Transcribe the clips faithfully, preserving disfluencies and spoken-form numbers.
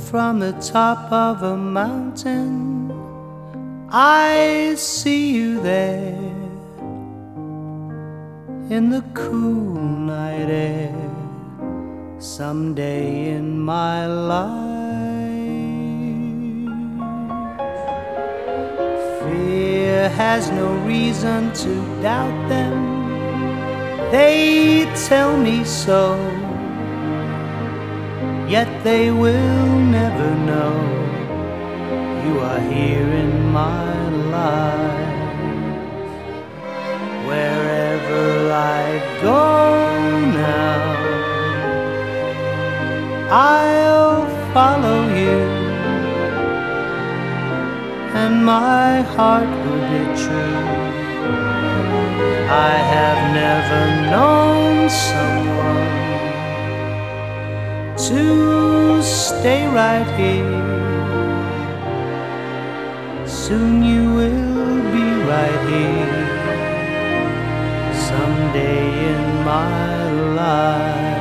from the top of a mountain, I see you there in the cool night air. Someday in my life, fear has no reason to doubt them. They tell me so, yet they will never know you are here in my life. Wherever I go now, I'll follow you, and my heart will be true. I have never known someone to stay right here. Soon you will be right here, someday in my life.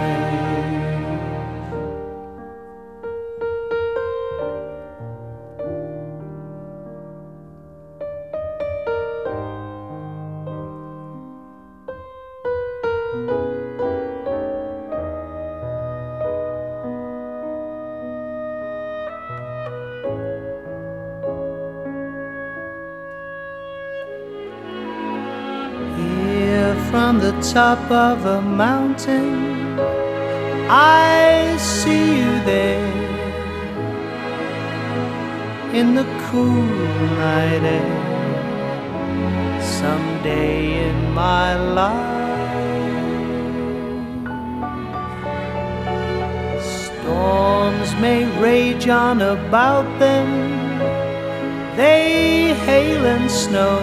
From the top of a mountain, I see you there in the cool night air. Someday in my life, storms may rage on about them, they hail and snow,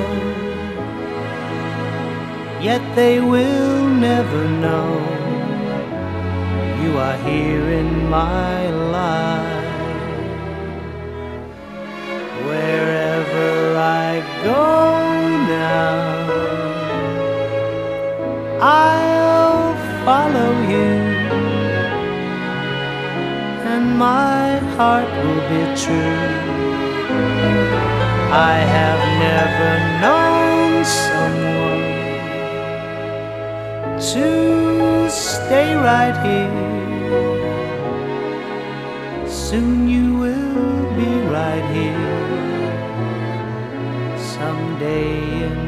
yet they will never know you are here in my life. Wherever I go now, I'll follow you, and my heart will be true. I have never known someone to stay right here. Soon you will be right here, someday in